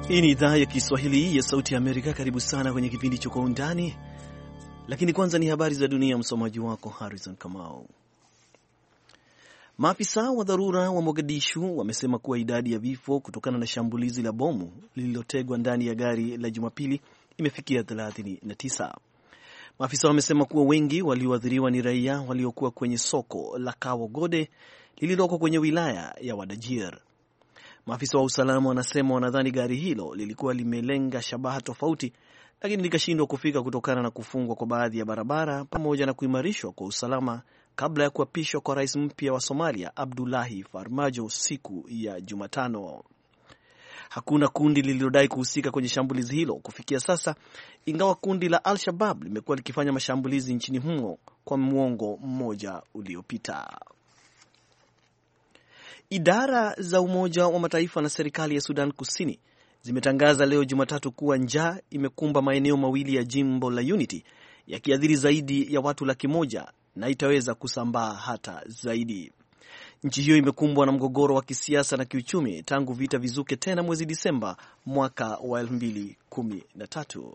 Hii ni idhaa ya Kiswahili ya Sauti ya Amerika. Karibu sana kwenye kipindi cha Kwa Undani, lakini kwanza ni habari za dunia. Msomaji wako Harrison Kamau. Maafisa wa dharura wa Mogadishu wamesema kuwa idadi ya vifo kutokana na shambulizi la bomu lililotegwa ndani ya gari la Jumapili imefikia 39. Maafisa wamesema kuwa wengi walioathiriwa ni raia waliokuwa kwenye soko la Kawo Gode lililoko kwenye wilaya ya Wadajir. Maafisa wa usalama wanasema wanadhani gari hilo lilikuwa limelenga shabaha tofauti, lakini likashindwa kufika kutokana na kufungwa kwa baadhi ya barabara pamoja na kuimarishwa kwa usalama kabla ya kuapishwa kwa rais mpya wa Somalia Abdullahi Farmajo siku ya Jumatano. Hakuna kundi lililodai kuhusika kwenye shambulizi hilo kufikia sasa, ingawa kundi la Al-Shabaab limekuwa likifanya mashambulizi nchini humo kwa muongo mmoja uliopita. Idara za Umoja wa Mataifa na serikali ya Sudan Kusini zimetangaza leo Jumatatu kuwa njaa imekumba maeneo mawili ya jimbo la Unity, yakiathiri zaidi ya watu 100,000 na itaweza kusambaa hata zaidi. Nchi hiyo imekumbwa na mgogoro wa kisiasa na kiuchumi tangu vita vizuke tena mwezi Disemba mwaka wa 2013.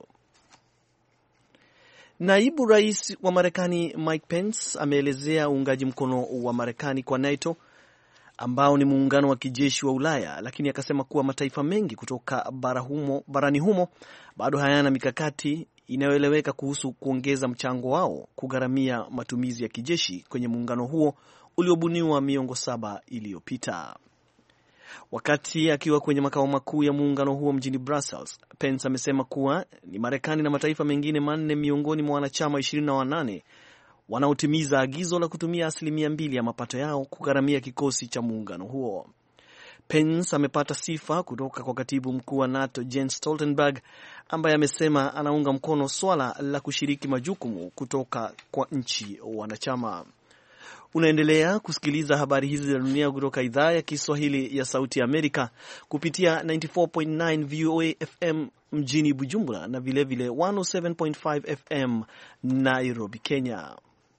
Naibu rais wa Marekani Mike Pence ameelezea uungaji mkono wa Marekani kwa NATO ambao ni muungano wa kijeshi wa Ulaya, lakini akasema kuwa mataifa mengi kutoka barani humo bado hayana mikakati inayoeleweka kuhusu kuongeza mchango wao kugharamia matumizi ya kijeshi kwenye muungano huo uliobuniwa miongo 7 iliyopita. Wakati akiwa kwenye makao makuu ya muungano huo mjini Brussels, Pence amesema kuwa ni Marekani na mataifa mengine 4 miongoni mwa wanachama 28 wanaotimiza agizo la kutumia 2% ya mapato yao kugharamia kikosi cha muungano huo. Pence amepata sifa kutoka kwa katibu mkuu wa NATO Jens Stoltenberg, ambaye amesema anaunga mkono swala la kushiriki majukumu kutoka kwa nchi wanachama. Unaendelea kusikiliza habari hizi za dunia kutoka idhaa ya Kiswahili ya Sauti ya Amerika kupitia 94.9 VOA FM mjini Bujumbura na vilevile 107.5 FM Nairobi, Kenya.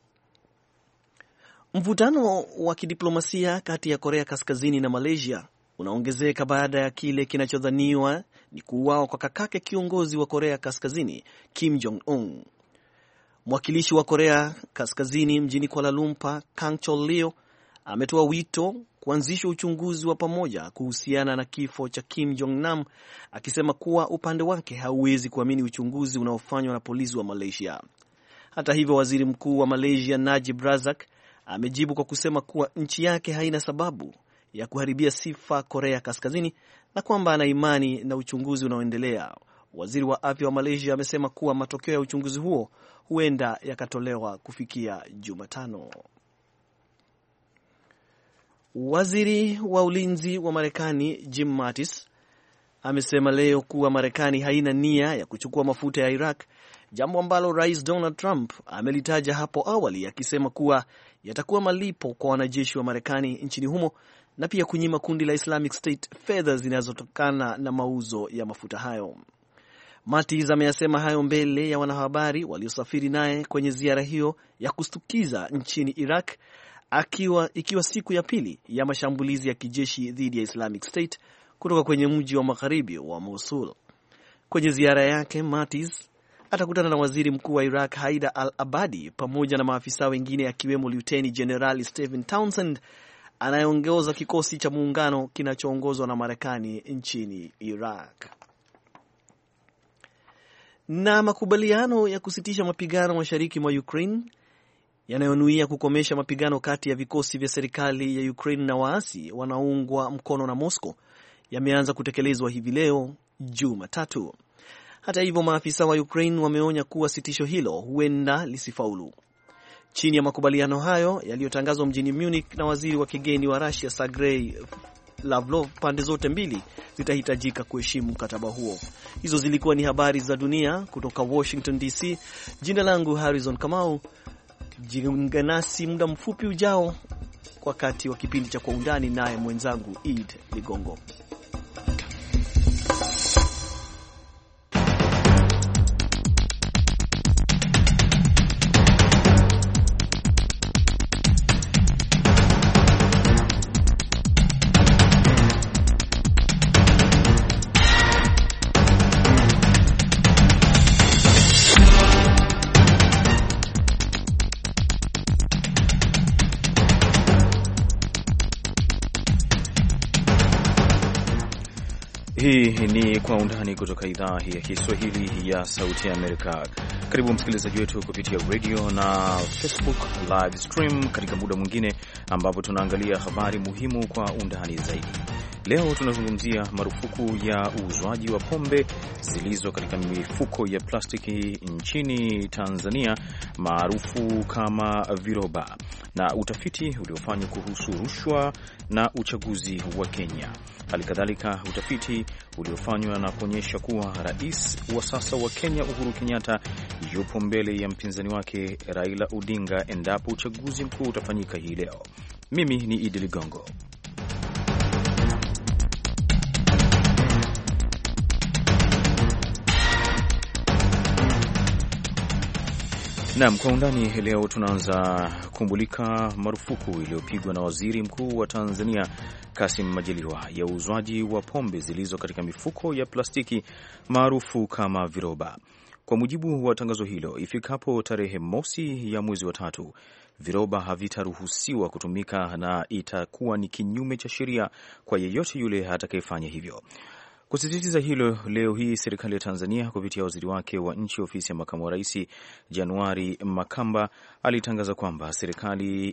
Mvutano wa kidiplomasia kati ya Korea Kaskazini na Malaysia unaongezeka baada ya kile kinachodhaniwa ni kuuawa kwa kakake kiongozi wa Korea Kaskazini Kim Jong-un. Mwakilishi wa Korea Kaskazini mjini Kuala Lumpur, Kang Chol-leo, ametoa wito kuanzishwa uchunguzi wa pamoja kuhusiana na kifo cha Kim Jong-nam, akisema kuwa upande wake hauwezi kuamini uchunguzi unaofanywa na polisi wa Malaysia. Hata hivyo, waziri mkuu wa Malaysia Najib Razak amejibu kwa kusema kuwa nchi yake haina sababu ya kuharibia sifa Korea Kaskazini na kwamba ana imani na uchunguzi unaoendelea. Waziri wa afya wa Malaysia amesema kuwa matokeo ya uchunguzi huo huenda yakatolewa kufikia Jumatano. Waziri wa ulinzi wa Marekani Jim Mattis amesema leo kuwa Marekani haina nia ya kuchukua mafuta ya Iraq, jambo ambalo Rais Donald Trump amelitaja hapo awali, akisema kuwa yatakuwa malipo kwa wanajeshi wa Marekani nchini humo na pia kunyima kundi la Islamic State fedha zinazotokana na mauzo ya mafuta hayo. Mattis ameyasema hayo mbele ya wanahabari waliosafiri naye kwenye ziara hiyo ya kustukiza nchini Iraq, ikiwa siku ya pili ya mashambulizi ya kijeshi dhidi ya Islamic State kutoka kwenye mji wa magharibi wa Mosul. Kwenye ziara yake, Mattis atakutana na waziri mkuu wa Iraq Haidar al-Abadi pamoja na maafisa wengine akiwemo Lieutenant General Stephen Townsend anayeongoza kikosi cha muungano kinachoongozwa na Marekani nchini Iraq. Na makubaliano ya kusitisha mapigano mashariki mwa Ukraine yanayonuia kukomesha mapigano kati ya vikosi vya serikali ya Ukraine na waasi wanaoungwa mkono na Moscow yameanza kutekelezwa hivi leo Jumatatu. Hata hivyo, maafisa wa Ukraine wameonya kuwa sitisho hilo huenda lisifaulu. Chini ya makubaliano hayo yaliyotangazwa mjini Munich na waziri wa kigeni wa Russia Sergei Lavrov, pande zote mbili zitahitajika kuheshimu mkataba huo. Hizo zilikuwa ni habari za dunia kutoka Washington DC. Jina langu Harrison Kamau. Jiunge nasi muda mfupi ujao wakati wa kipindi cha Kwa Undani, naye mwenzangu Eid Ligongo. Hii ni Kwa Undani kutoka idhaa ya Kiswahili ya Sauti ya Amerika. Karibu msikilizaji wetu kupitia radio na Facebook live stream katika muda mwingine ambapo tunaangalia habari muhimu kwa undani zaidi. Leo tunazungumzia marufuku ya uuzwaji wa pombe zilizo katika mifuko ya plastiki nchini Tanzania maarufu kama viroba, na utafiti uliofanywa kuhusu rushwa na uchaguzi wa Kenya. Halikadhalika utafiti uliofanywa na kuonyesha kuwa rais wa sasa wa Kenya Uhuru Kenyatta yupo mbele ya mpinzani wake Raila Odinga endapo uchaguzi mkuu utafanyika hii leo. Mimi ni Idi Ligongo. Naam, Kwa Undani leo tunaanza kumbulika marufuku iliyopigwa na Waziri Mkuu wa Tanzania Kassim Majaliwa ya uuzwaji wa pombe zilizo katika mifuko ya plastiki maarufu kama viroba. Kwa mujibu wa tangazo hilo, ifikapo tarehe mosi ya mwezi wa tatu, viroba havitaruhusiwa kutumika na itakuwa ni kinyume cha sheria kwa yeyote yule atakayefanya hivyo. Kusisitiza hilo, leo hii serikali ya Tanzania kupitia waziri wake wa nchi ofisi ya makamu wa rais Januari Makamba alitangaza kwamba serikali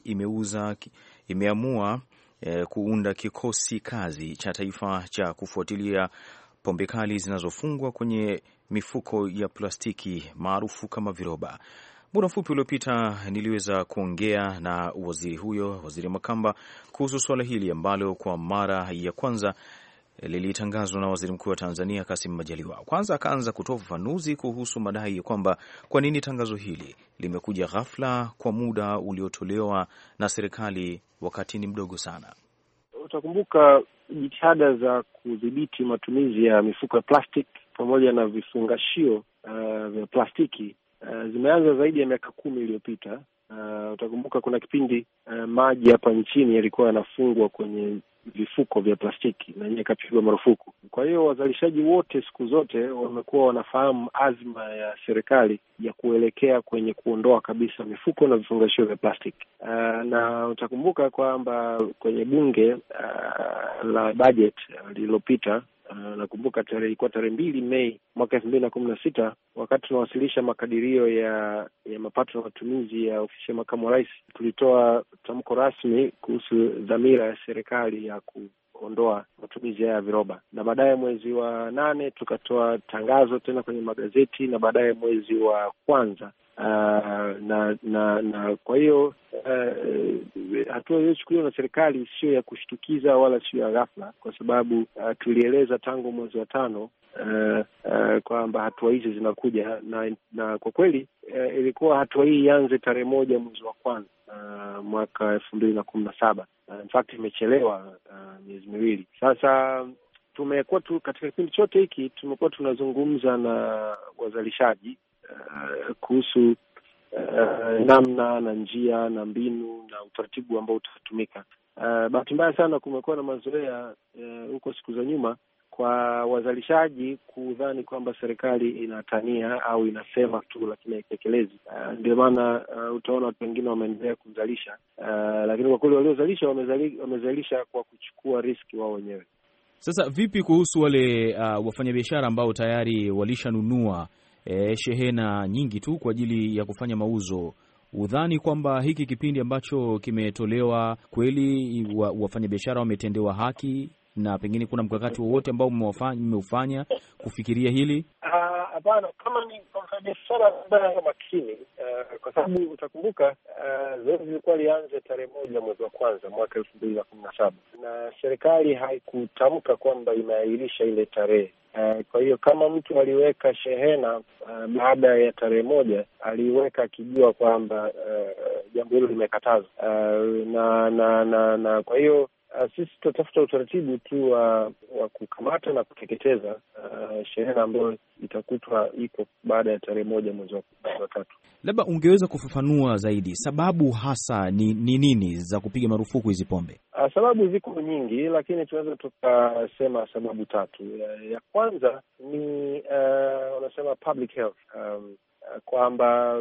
imeamua kuunda kikosi kazi cha taifa cha kufuatilia pombe kali zinazofungwa kwenye mifuko ya plastiki maarufu kama viroba. Muda mfupi uliopita niliweza kuongea na waziri Makamba kuhusu swala hili ambalo kwa mara ya kwanza lilitangazwa na Waziri Mkuu wa Tanzania Kassim Majaliwa. Kwanza akaanza kutoa ufafanuzi kuhusu madai ya kwamba kwa nini tangazo hili limekuja ghafla kwa muda uliotolewa na serikali wakati ni mdogo sana. Utakumbuka jitihada za kudhibiti matumizi ya mifuko ya plastiki pamoja na vifungashio vya plastiki zimeanza zaidi ya miaka 10 iliyopita. Utakumbuka kuna kipindi maji hapa nchini yalikuwa yanafungwa kwenye vifuko vya plastiki na yenyewe kapigwa marufuku. Kwa hiyo wazalishaji wote siku zote wamekuwa wanafahamu azma ya serikali ya kuelekea kwenye kuondoa kabisa mifuko na vifungashio vya plastiki. Na utakumbuka kwamba kwenye bunge la budget lililopita, nakumbuka ilikuwa tarehe 2 Mei mwaka 2016, wakati tunawasilisha makadirio ya mapato na matumizi ya ofisi ya makamu wa rais, tulitoa tamko rasmi kuhusu dhamira ya serikali ya kuondoa matumizi ya viroba, na baadaye mwezi wa 8 tukatoa tangazo tena kwenye magazeti, na baadaye mwezi wa kwanza na kwa hiyo hatua iliyochukuliwa na serikali sio ya kushtukiza wala sio ya ghafla, kwa sababu tulieleza tangu mwezi wa 5 kwamba hatua hizi zinakuja, na kwa kweli ilikuwa hatua hii ianze tarehe 1 mwezi wa kwanza mwaka 2017. In fact imechelewa miezi miwili sasa. Tumekuwa katika kipindi chote hiki tumekuwa tunazungumza na wazalishaji kuhusu namna na njia na mbinu na utaratibu ambao utatumika. Bahati mbaya sana kumekuwa na mazoea huko siku za nyuma kwa wazalishaji kudhani kwamba serikali inatania au inasema tu lakini haitekelezi. Ndio maana utaona watu wengine wameendelea kuzalisha, lakini kwa kweli waliozalisha wamezalisha kwa kuchukua riski wao wenyewe. Sasa vipi kuhusu wale wafanyabiashara ambao tayari walishanunua shehena nyingi tu kwa ajili ya kufanya mauzo? Udhani kwamba hiki kipindi ambacho kimetolewa kweli wafanyabiashara wametendewa haki na pengine kuna mkakati wowote ambao mmeufanya kufikiria hili? Hapana, kama ni mfanyabiashara ambaye makini, kwa sababu utakumbuka zoezi lilikuwa lianze tarehe 1 mwezi wa kwanza mwaka 2017, na serikali haikutamka kwamba imeahirisha ile tarehe. Kwa hiyo kama mtu aliweka shehena baada ya tarehe 1, aliweka akijua kwamba jambo hilo limekatazwa, na kwa hiyo sisi tutafuta utaratibu tu wa kukamata na kuteketeza shehena ambayo itakutwa iko baada ya tarehe 1 mwezi wa tatu. Labda ungeweza kufafanua zaidi sababu hasa ni nini za kupiga marufuku hizi pombe? Sababu ziko nyingi, lakini tunaweza tukasema sababu 3. Ya kwanza ni wanasema public health, kwamba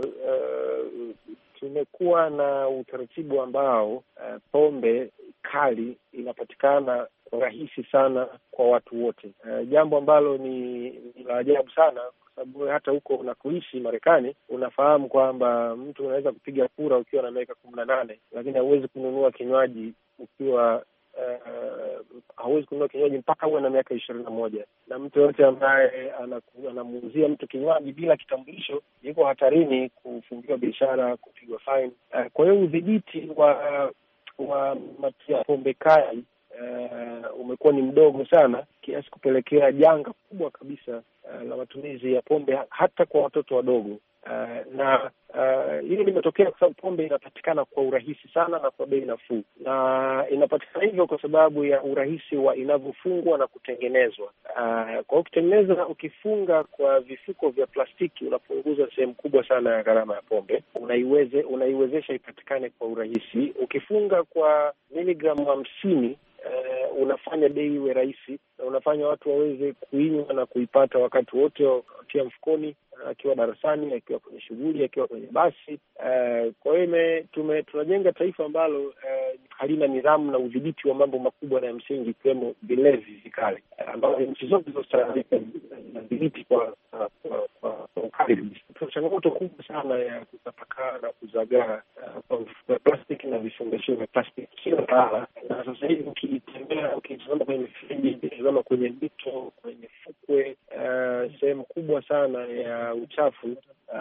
tumekuwa na utaratibu ambao pombe kali inapatikana rahisi sana kwa watu wote, jambo ambalo ni la ajabu sana, kwa sababu hata huko unakoishi Marekani unafahamu kwamba mtu unaweza kupiga kura ukiwa na miaka 18, lakini hauwezi kununua kinywaji ukiwa hauwezi kununua kinywaji mpaka uwe na miaka 21, na mtu yote ambaye anamuuzia mtu kinywaji bila kitambulisho yuko hatarini kufungiwa biashara, kupigwa fine. Kwa hiyo udhibiti wa matia pombe kali umekuwa ni mdogo sana kiasi kupelekea janga kubwa kabisa la matumizi ya pombe hata kwa watoto wadogo. Na hili limetokea kwa sababu pombe inapatikana kwa urahisi sana na kwa bei nafuu, na inapatikana hivyo kwa sababu ya urahisi wa inavyofungwa na kutengenezwa. Kwa ukitengeneza, ukifunga kwa vifuko vya plastiki, unapunguza sehemu kubwa sana ya gharama ya pombe, unaiwezesha ipatikane kwa urahisi. Ukifunga kwa miligramu 50, unafanya bei iwe rahisi na unafanya watu waweze kuinywa na kuipata wakati wote, wakiwa mfukoni, akiwa darasani, akiwa kwenye shughuli, akiwa kwenye basi. Kwa hiyo tunajenga taifa ambalo halina nidhamu na udhibiti wa mambo makubwa na ya msingi, ikiwemo vilevi vikali, ambayo nchi zote zinadhibiti kwa ukali. Tuna changamoto kubwa sana ya kutapakaa na kuzagaa kwa plastiki na vifungashio vya plastiki kila pahala, na sasa hivi ukitembea, ukitazama kwenye mifereji, ukitazama kwenye mito, kwenye fukwe, sehemu kubwa sana ya uchafu,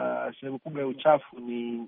ni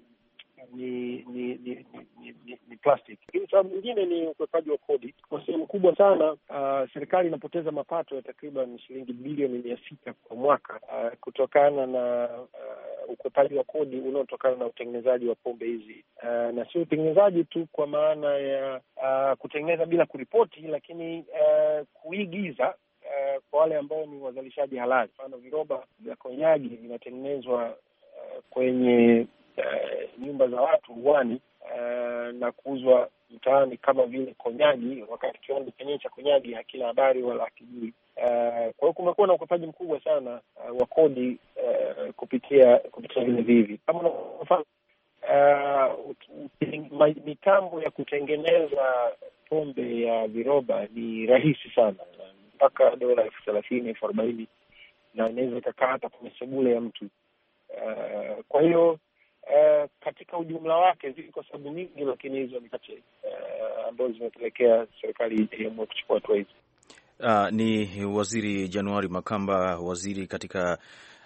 plastic. Lakini sababu nyingine ni ukwepaji wa kodi. Kwa sehemu kubwa sana serikali inapoteza mapato ya takriban shilingi bilioni 600 kwa mwaka kutokana na ukwepaji wa kodi unaotokana na utengenezaji wa pombe hizi, na sio utengenezaji tu kwa maana ya kutengeneza bila kuripoti, lakini kuigiza kwa wale ambao ni wazalishaji halali. Mfano, viroba vya konyagi vinatengenezwa kwenye nyumba za watu uwani na kuuzwa mtaani kama vile konyagi, wakati kiwanda chenyewe cha konyagi hakina habari wala hakijui. Kwa hiyo kumekuwa na ukwepaji mkubwa sana wa kodi kupitia vile vivi. Kama unafahamu, mitambo ya kutengeneza pombe ya viroba ni rahisi sana, mpaka dola $30,000, $40,000, na inaweza ikakaa hata kwenye sebule ya mtu. Kwa hiyo katika ujumla wake ziko sababu nyingi, lakini hizo ni kati ambazo zimepelekea serikali iamue kuchukua hatua hizi. Ni Waziri January Makamba, waziri katika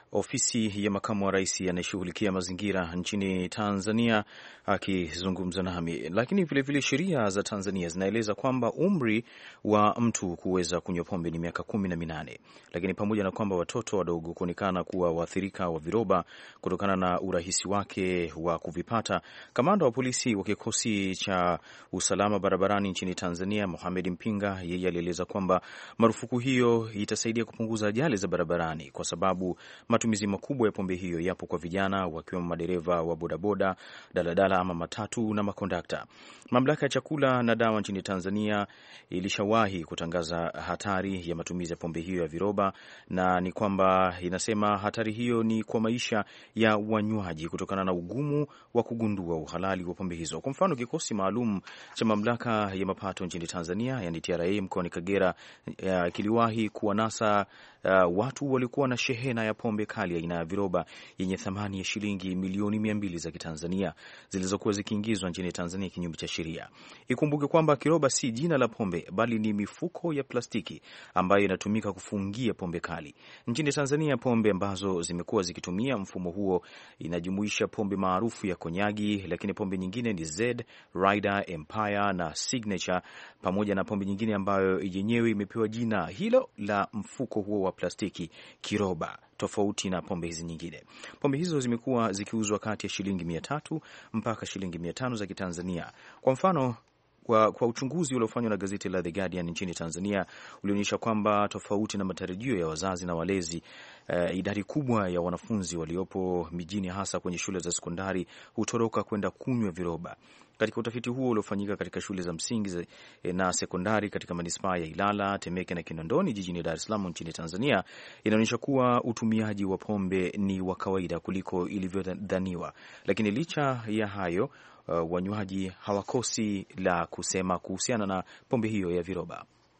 ofisi ya makamu wa rais anayeshughulikia mazingira nchini Tanzania, akizungumza nami. Lakini vilevile sheria za Tanzania zinaeleza kwamba umri wa mtu kuweza kunywa pombe ni miaka 18, lakini pamoja na kwamba watoto wadogo kuonekana kuwa waathirika wa viroba kutokana na urahisi wake wa kuvipata, kamanda wa polisi wa kikosi cha usalama barabarani nchini Tanzania, Mohamed Mpinga, yeye alieleza kwamba marufuku hiyo itasaidia kupunguza ajali za barabarani kwa sababu matumizi makubwa ya pombe hiyo yapo kwa vijana, wakiwemo madereva wa bodaboda, daladala ama matatu na makondakta. Mamlaka ya chakula na dawa nchini Tanzania ilishawahi kutangaza hatari ya matumizi ya pombe hiyo ya viroba, na ni kwamba inasema hatari hiyo ni kwa maisha ya wanywaji kutokana na ugumu wa kugundua uhalali wa pombe hizo. Kwa mfano, kikosi maalum cha mamlaka ya mapato nchini Tanzania, yani TRA, mkoani Kagera kiliwahi kuwanasa watu walikuwa na shehena ya pombe kali aina ya viroba yenye thamani ya shilingi milioni 200 za Kitanzania zilizokuwa zikiingizwa nchini Tanzania kinyume cha sheria. Ikumbuke kwamba kiroba si jina la pombe, bali ni mifuko ya plastiki ambayo inatumika kufungia pombe kali. Nchini Tanzania, pombe ambazo zimekuwa zikitumia mfumo huo inajumuisha pombe maarufu ya konyagi, lakini pombe nyingine ni Z, Rider, Empire na Signature, pamoja na pombe nyingine ambayo yenyewe imepewa jina hilo la mfuko huo wa plastiki, kiroba, tofauti na pombe hizi nyingine. Pombe hizo zimekuwa zikiuzwa kati ya shilingi 300 mpaka shilingi 500 za Kitanzania. Kwa mfano, kwa uchunguzi uliofanywa na gazeti la The Guardian nchini Tanzania ulionyesha kwamba tofauti na matarajio ya wazazi na walezi, idadi kubwa ya wanafunzi waliopo mijini, hasa kwenye shule za sekondari, hutoroka kwenda kunywa viroba. Katika utafiti huo uliofanyika katika shule za msingi na sekondari katika manispaa ya Ilala, Temeke na Kinondoni jijini Dar es Salaam nchini Tanzania, inaonyesha kuwa utumiaji wa pombe ni wa kawaida kuliko ilivyodhaniwa. Lakini licha ya hayo, wanywaji hawakosi la kusema kuhusiana na pombe hiyo ya viroba.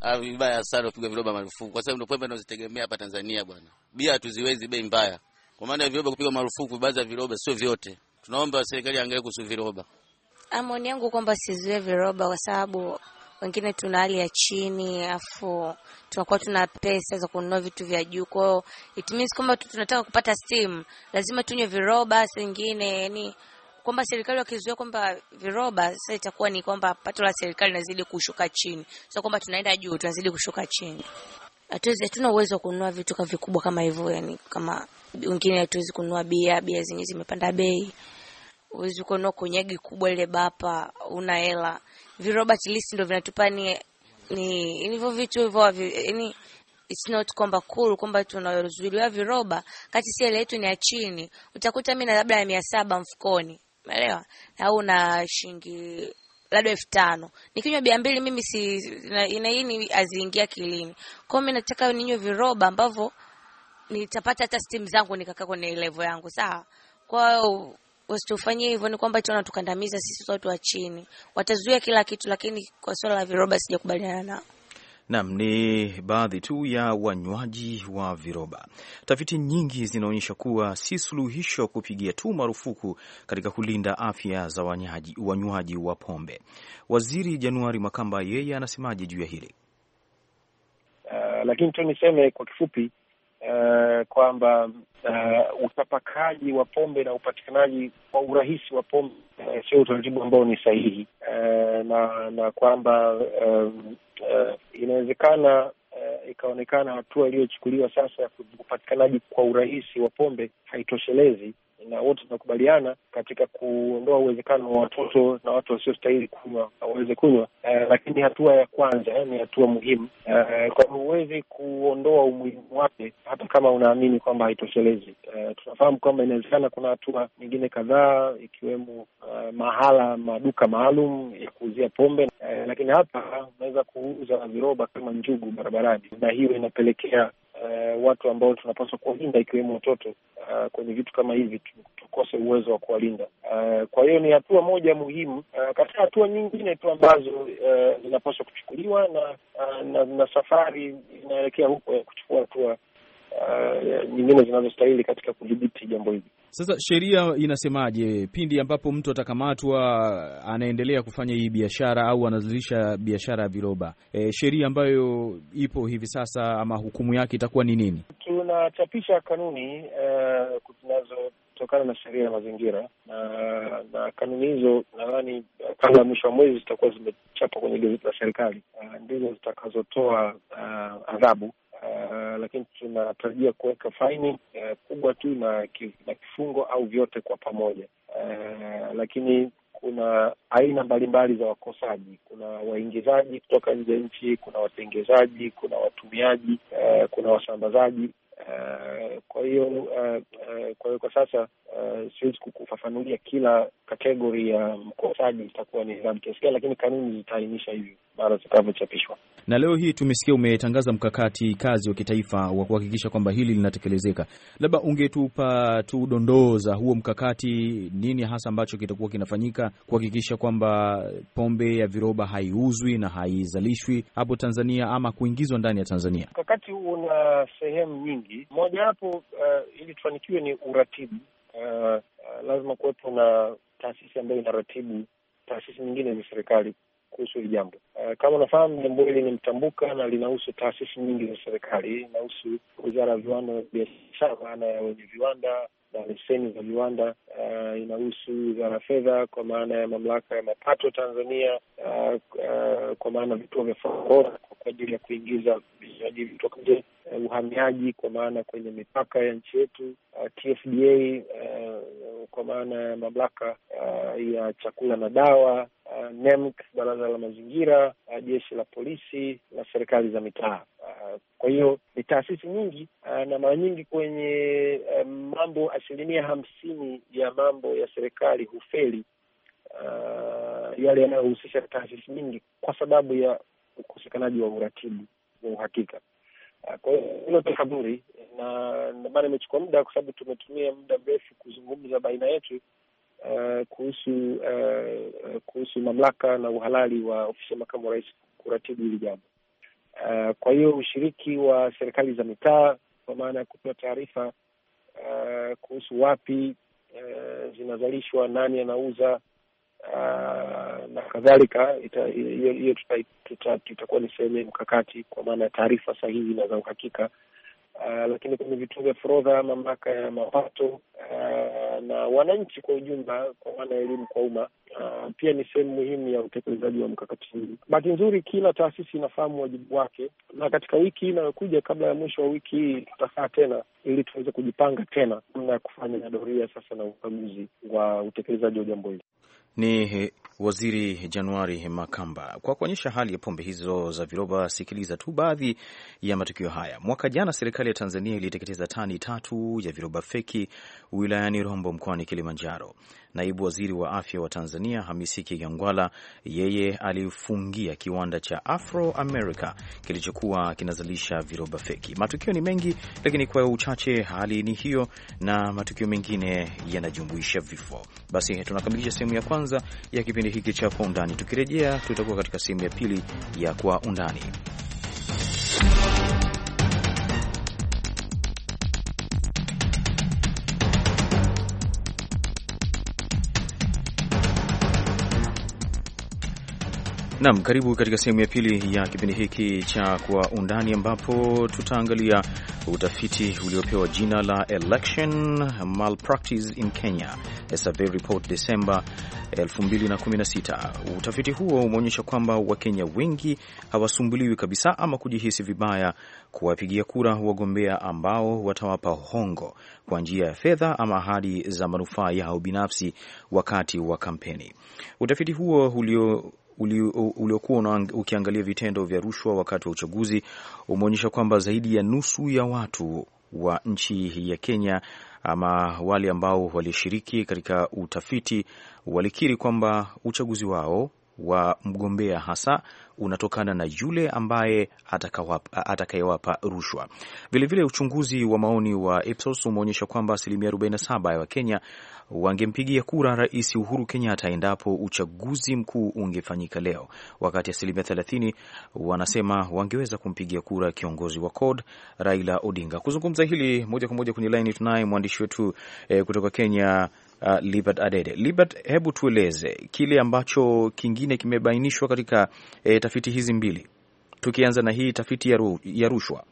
Vibaya sana kupigwa viroba marufuku, kwa sababu ndio pombe tunazitegemea hapa Tanzania bwana. Bia hatuziwezi, bei mbaya. Kwa maana viroba kupigwa marufuku, baadhi ya viroba sio vyote. Tunaomba serikali angalie kuhusu viroba. Maoni yangu kwamba sizuie viroba kwa sababu wengine tuna hali ya chini, afu tunakuwa tuna pesa za kununua vitu vya juu. Kwa hiyo it means kwamba tunataka kupata steam, lazima tunywe viroba singine, yani kwamba serikali wakizuia kwamba viroba, sasa itakuwa ni kwamba pato la serikali linazidi kushuka chini. Sio kwamba tunaenda juu, tunazidi kushuka chini. Hatuna uwezo wa kununua vitu kama vikubwa kama hivyo, yani kama wengine hatuwezi kununua bia zenyewe zimepanda bei. Uwezi kununua konyagi kubwa ile bapa, una hela. Viroba at least ndio vinatupa ni hivyo vitu hivyo, yani it's not kwamba cool kwamba tunazuiliwa viroba kati si ile yetu ni ya chini. Utakuta mimi na labda ya 700 mfukoni, umeelewa, au na shilingi labda 5000. Nikinywa bia mbili mimi si ina hii aziingia kilini. Kwa hiyo mimi nataka ninywe viroba ambavyo nitapata hata steam zangu nikakaa kwenye level yangu, sawa. Kwa hiyo wasitufanyie hivyo, ni kwamba tunatukandamiza sisi watu wa chini. Watazuia kila kitu, lakini kwa swala la viroba sijakubaliana nao. Naam, ni baadhi tu ya wanywaji wa viroba. Tafiti nyingi zinaonyesha kuwa si suluhisho kupigia tu marufuku katika kulinda afya za wanywaji wa pombe. Waziri Januari Makamba yeye anasemaje juu ya hili? Lakini tu niseme kwa kifupi kwamba utapakaji wa pombe na upatikanaji kwa urahisi wa pombe sio utaratibu ambao ni sahihi, na kwamba inawezekana ikaonekana hatua iliyochukuliwa sasa ya upatikanaji kwa urahisi wa pombe haitoshelezi, na wote tunakubaliana katika kuondoa uwezekano wa watoto na watu wasiostahili kunywa waweze kunywa, lakini hatua ya kwanza ni hatua muhimu, kwa huwezi kuondoa umuhimu wake hata kama unaamini kwamba haitoshelezi. Tunafahamu kwamba inawezekana kuna hatua nyingine kadhaa ikiwemo maduka maalum ya kuuzia pombe, lakini hapa unaweza kuuza viroba kama njugu barabarani, na hiyo inapelekea watu ambao tunapaswa kuwalinda ikiwemo watoto kwenye vitu kama hivi tukose uwezo wa kuwalinda. Kwa hiyo ni hatua moja muhimu katika hatua nyingine tu ambazo zinapaswa kuchukuliwa na safari inaelekea huko ya kuchukua hatua nyingine zinazostahili katika kudhibiti jambo hili. Sasa sheria inasemaje pindi ambapo mtu atakamatwa anaendelea kufanya hii biashara au anazalisha biashara ya viroba? Sheria ambayo ipo hivi sasa ama hukumu yake itakuwa ni nini? Tunachapisha kanuni zinazotokana na sheria ya mazingira, na kanuni hizo nadhani kabla mwisho wa mwezi zitakuwa zimechapwa kwenye gazeti la serikali, ndizo zitakazotoa adhabu. Lakini tunatarajia kuweka faini kubwa tu na kifungo au vyote kwa pamoja. Lakini kuna aina mbalimbali za wakosaji. Kuna waingizaji kutoka nje ya nchi, kuna watengezaji, kuna watumiaji, kuna wasambazaji. Kwa hiyo kwa sasa siwezi kukufafanulia kila kategori ya mkosaji itakuwa ni adhabu kiasi gani, lakini kanuni zitaainisha hivyo mara zitakavyochapishwa. Na leo hii tumesikia umetangaza mkakati kazi wa kitaifa wa kuhakikisha kwamba hili linatekelezeka. Labda ungetupa tu dondoo za huo mkakati, nini hasa ambacho kitakuwa kinafanyika kuhakikisha kwamba pombe ya viroba haiuzwi na haizalishwi hapo Tanzania ama kuingizwa ndani ya Tanzania? Mkakati huu una sehemu nyingi. Moja hapo ili tufanikiwe ni uratibu. Lazima kuwepo na taasisi ambayo inaratibu taasisi nyingine za serikali kuhusu hili jambo. Kama unafahamu, jambo hili ni mtambuka na linahusu taasisi nyingi za serikali. Inahusu Wizara ya Viwanda na Biashara, maana ya wenye viwanda na leseni za viwanda. Inahusu Wizara ya Fedha kwa maana ya Mamlaka ya Mapato Tanzania, kwa maana vituo vya forodha kwa ajili ya kuingiza vinywaji kutoka nje, uhamiaji kwa maana kwenye mipaka ya nchi yetu, TFDA kwa maana ya mamlaka ya chakula na dawa, NEMC, Baraza la Mazingira, Jeshi la Polisi na serikali za mitaa. Kwa hiyo ni taasisi nyingi, na mara nyingi kwenye mambo 50% ya mambo ya serikali hufeli yale yanayohusisha taasisi nyingi kwa sababu ya ukosekanaji wa uratibu wa uhakika. Kwa hiyo hilo ni kaburi, na maana imechukua muda kwa sababu tumetumia muda mrefu kuzungumza baina yetu kuhusu mamlaka na uhalali wa ofisi ya makamu wa rais kuratibu hili jambo. Kwa hiyo ushiriki wa serikali za mitaa kwa maana ya kutoa taarifa kuhusu wapi zinazalishwa, nani anauza na kadhalika, hiyo tutakuwa ni sehemu ya mkakati kwa maana ya taarifa sahihi na za uhakika. Lakini kwenye vituo vya forodha, mamlaka ya mapato na wananchi kwa ujumla, kwa maana ya elimu kwa umma, pia ni sehemu muhimu ya utekelezaji wa mkakati huu. Bahati nzuri kila taasisi inafahamu wajibu wake, na katika wiki inayokuja, kabla ya mwisho wa wiki hii, tutakaa tena ili tuweze kujipanga tena namna ya kufanya doria sasa na ukaguzi wa utekelezaji wa jambo hili. Ni Waziri Januari Makamba. Kwa kuonyesha hali ya pombe hizo za viroba, sikiliza tu baadhi ya matukio haya. Mwaka jana serikali ya Tanzania iliteketeza tani 3 ya viroba feki wilayani Rombo mkoani Kilimanjaro. Naibu Waziri wa Afya wa Tanzania Hamisi Kigangwala, yeye alifungia kiwanda cha Afro America kilichokuwa kinazalisha viroba feki. Matukio ni mengi, lakini kwa uchache hali ni hiyo, na matukio mengine yanajumuisha vifo. Basi tunakamilisha sehemu ya kwanza ya kipindi hiki cha Kwa Undani. Tukirejea tutakuwa katika sehemu ya pili ya Kwa Undani. Naam, karibu katika sehemu ya pili ya kipindi hiki cha Kwa Undani, ambapo tutaangalia utafiti uliopewa jina la Election Malpractice in Kenya, a survey report December 2016. Utafiti huo umeonyesha kwamba Wakenya wengi hawasumbuliwi kabisa ama kujihisi vibaya kuwapigia kura wagombea ambao watawapa hongo kwa njia ya fedha ama ahadi za manufaa yao binafsi wakati wa kampeni. Utafiti huo uliokuwa ukiangalia vitendo vya rushwa wakati wa uchaguzi umeonyesha kwamba zaidi ya nusu ya watu wa nchi ya Kenya ama wale ambao walishiriki katika utafiti walikiri kwamba uchaguzi wao wa mgombea hasa unatokana na yule ambaye atakayewapa rushwa. Vilevile uchunguzi wa maoni wa Ipsos umeonyesha kwamba 47% ya Wakenya wangempigia kura Rais Uhuru Kenyatta endapo uchaguzi mkuu ungefanyika leo, wakati 30% wanasema wangeweza kumpigia kura kiongozi wa CORD Raila Odinga. Kuzungumza hili moja kwa moja kwenye line tunaye mwandishi wetu kutoka Kenya, Libert Adede. Libert, hebu tueleze kile ambacho kingine kimebainishwa katika tafiti hizi mbili, tukianza na hii tafiti ya rushwa.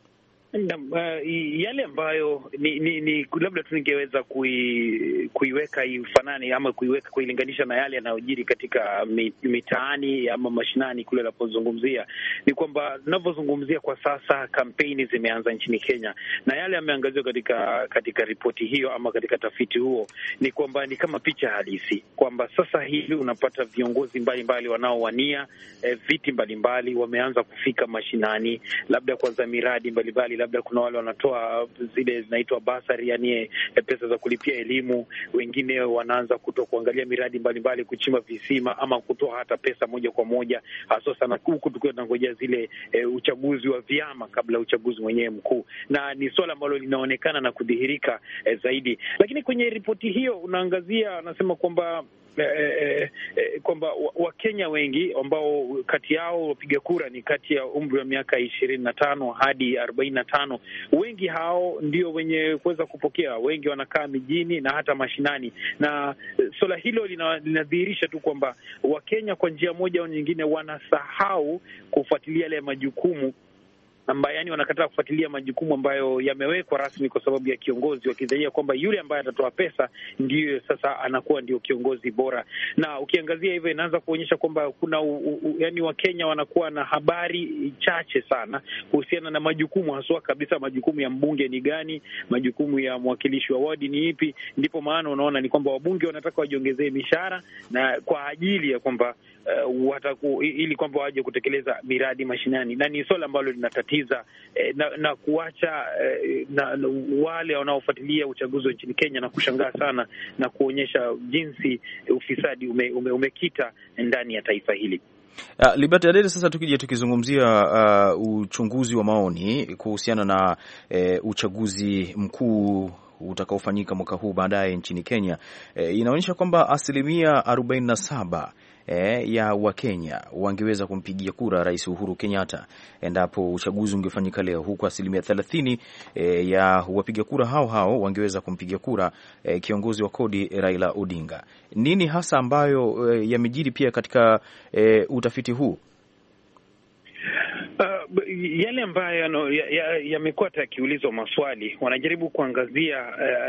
Yale ambayo ni labda tu ningeweza kuiweka ifanane ama kuilinganisha na yale yanayojiri katika mitaani ama mashinani kule napozungumzia, ni kwamba tunavyozungumzia kwa sasa kampeni zimeanza nchini Kenya, na yale yameangaziwa katika ripoti hiyo ama katika tafiti huo ni kwamba ni kama picha halisi kwamba sasa hivi unapata viongozi mbalimbali wanaowania viti mbalimbali wameanza kufika mashinani, labda kwanza miradi mbalimbali, labda kuna wale wanatoa zile zinaitwa basari, yani pesa za kulipia elimu. Wengine wanaanza kuangalia miradi mbalimbali, kuchimba visima ama kutoa hata pesa moja kwa moja, hasa sana huku tukiwa tunangojea zile uchaguzi wa vyama kabla ya uchaguzi mwenyewe mkuu, na ni swala ambalo linaonekana na kudhihirika zaidi. Lakini kwenye ripoti hiyo unaangazia, anasema kwamba Wakenya wengi ambao kati yao wapiga kura ni kati ya umri wa miaka 25 hadi 45, wengi hao ndio wenye kuweza kupokea. Wengi wanakaa mijini na hata mashinani, na swala hilo linadhihirisha tu kwamba Wakenya kwa njia moja au nyingine wanasahau kufuatilia yale majukumu ambayo, yani wanakataa kufuatilia majukumu ambayo yamewekwa rasmi kwa sababu ya kiongozi, wakidhania kwamba yule ambaye atatoa pesa ndiyo sasa anakuwa ndio kiongozi bora. Na ukiangazia hivyo inaanza kuonyesha kwamba kuna yani Wakenya wanakuwa na habari chache sana kuhusiana na majukumu, haswa kabisa majukumu ya mbunge ni gani, majukumu ya mwakilishi wa wadi ni ipi. Ndipo maana unaona ni kwamba wabunge wanataka wajiongezee mishahara na kwa ajili ya kwamba ili kwamba waje kutekeleza miradi mashinani, na ni swala ambalo linatatiza na kuacha na wale wanaofuatilia uchaguzi nchini Kenya na kushangaa sana na kuonyesha jinsi ufisadi umekita ndani ya taifa hili. Liberty Adede, sasa tukizungumzia uchunguzi wa maoni kuhusiana na uchaguzi mkuu utakaofanyika mwaka huu baadaye nchini Kenya, inaonyesha kwamba 47% ya Wakenya wangeweza kumpigia kura Rais Uhuru Kenyatta endapo uchaguzi ungefanyika leo, huku 30% ya wapiga kura hao wangeweza kumpigia kura kiongozi wa kodi Raila Odinga. Nini hasa ambayo yamejiri pia katika utafiti huu? Yale ambayo yamekuwa yakiulizwa maswali, wanajaribu kuangazia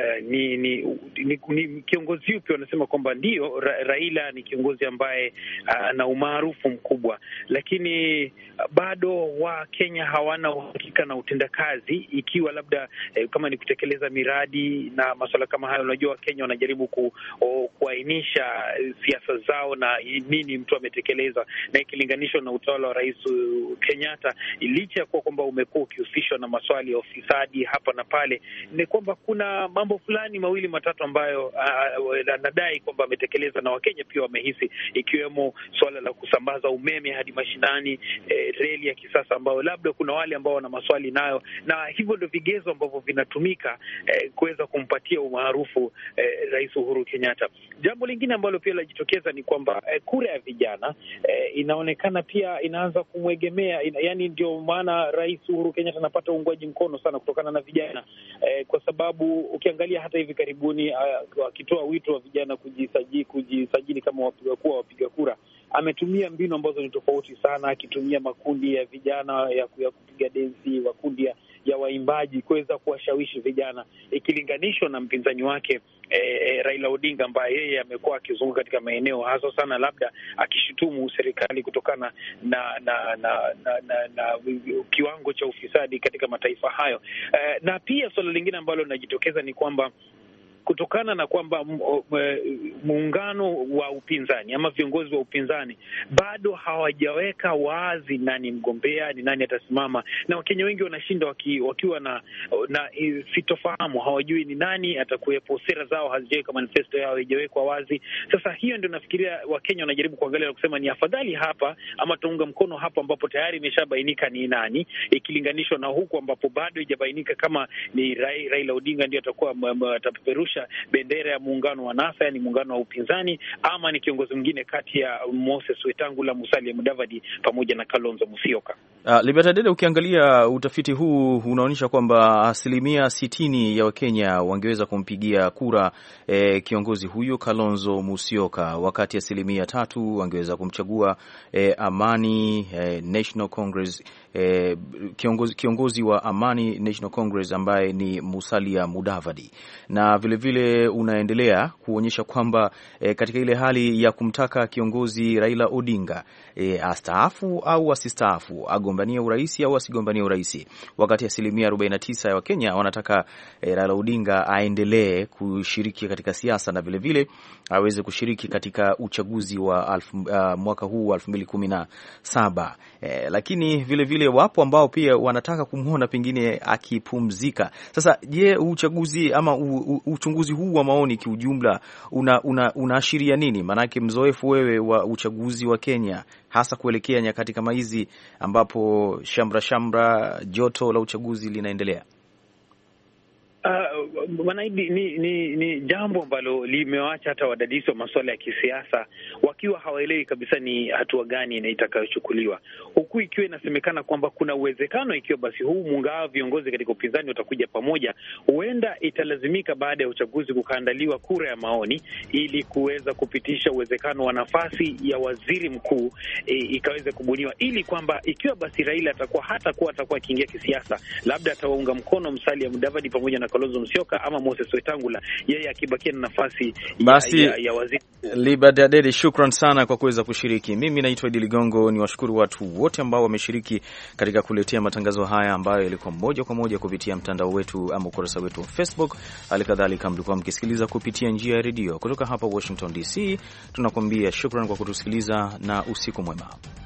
ni kiongozi yupi. Wanasema kwamba ndio Raila ni kiongozi ambaye ana umaarufu mkubwa, lakini bado Wakenya hawana uhakika na utendakazi, ikiwa labda kama ni kutekeleza miradi na masuala kama hayo. Unajua Wakenya wanajaribu kuainisha siasa zao na nini mtu ametekeleza, na ikilinganishwa na utawala wa Rais Kenyatta, licha ya kuwa kwamba umekuwa ukihusishwa na maswali ya ufisadi hapa na pale, ni kwamba kuna mambo fulani mawili matatu ambayo anadai kwamba ametekeleza na Wakenya pia wamehisi, ikiwemo swala la kusambaza umeme hadi mashinani, reli ya kisasa ambayo labda kuna wale ambao wana maswali nayo, na hivyo ndio vigezo ambavyo vinatumika kuweza kumpatia umaarufu Rais Uhuru Kenyatta. Jambo lingine ambalo pia linajitokeza ni kwamba kura ya vijana inaonekana pia inaanza kumwegemea, yani ndio maana Rais Uhuru Kenyatta anapata uungwaji mkono sana kutokana na vijana, kwa sababu ukiangalia hata hivi karibuni akitoa wito wa vijana kujisajili kama wapiga kura, ametumia mbinu ambazo ni tofauti sana, akitumia makundi ya vijana ya kupiga densi, makundi ya waimbaji kuweza kuwashawishi vijana, ikilinganishwa na mpinzani wake Raila Odinga ambaye yeye amekuwa akizunguka katika maeneo hasa sana labda akishutumu serikali kutokana na kiwango cha ufisadi katika mataifa hayo. Na pia suala lingine ambalo linajitokeza ni kwamba kutokana na kwamba muungano wa upinzani ama viongozi wa upinzani bado hawajaweka wazi nani mgombea, ni nani atasimama, na Wakenya wengi wanashinda wakiwa na sitofahamu, hawajui ni nani atakuwepo, sera zao hazijaweka, manifesto yao haijawekwa wazi. Sasa hiyo ndio nafikiria Wakenya wanajaribu kuangalia na kusema ni afadhali hapa ama tuunga mkono hapa ambapo tayari imeshabainika ni nani, ikilinganishwa na huku ambapo bado haijabainika kama ni Raila Odinga ndio atakuwa atapeperusha bendera ya muungano wa NASA, yani muungano wa upinzani, ama ni kiongozi mwingine kati ya Moses Wetangula, Musalia Mudavadi pamoja na Kalonzo Musyoka. Libertad Dede, ukiangalia utafiti huu unaonyesha kwamba 60% ya Wakenya wangeweza kumpigia kura kiongozi huyo Kalonzo Musyoka, wakati 3% wangeweza kumchagua Amani National Congress, kiongozi wa Amani National Congress ambaye ni Musalia Mudavadi, na vile unaendelea kuonyesha kwamba katika ile hali ya kumtaka kiongozi Raila Odinga astaafu au asistaafu, agombanie urais au asigombanie urais, wakati 49% ya Wakenya wanataka Raila Odinga aendelee kushiriki katika siasa na vile aweze kushiriki katika uchaguzi wa mwaka huu wa 2017. Lakini vile wapo ambao pia wanataka kumwona pengine akipumzika. Sasa je, uchaguzi ama uchunguzi huu wa maoni kiujumla unaashiria nini? Maanake mzoefu wewe wa uchaguzi wa Kenya, hasa kuelekea nyakati kama hizi ambapo shamra joto la uchaguzi linaendelea. Ni jambo ambalo limewacha hata wadadisi wa masuala ya kisiasa wakiwa hawaelewi kabisa ni hatua gani itakayochukuliwa, huku ikiwa inasemekana kwamba kuna uwezekano ikiwa basi huu muungano viongozi katika upinzani watakuja pamoja, huenda italazimika baada ya uchaguzi kukaandaliwa kura ya maoni ili kuweza kupitisha uwezekano wa nafasi ya waziri mkuu ikaweze kubuniwa, ili kwamba ikiwa basi Raila atakuwa akiingia kisiasa, labda atawaunga mkono Musalia Mudavadi pamoja na Kalonzo Musyoka ama Moses Wetangula, yeye akibakia na nafasi ya waziri. Libertad Dede, shukran sana kwa kuweza kushiriki. Mimi naitwa Idi Ligongo, ni washukuru watu wote ambao wameshiriki katika kuletea matangazo haya ambayo yalikuwa moja kwa moja kupitia mtandao wetu ama ukurasa wetu wa Facebook. Halikadhalika mlikuwa mkisikiliza kupitia njia ya redio. Kutoka hapa Washington DC tunakwambia shukran kwa kutusikiliza na usiku mwema.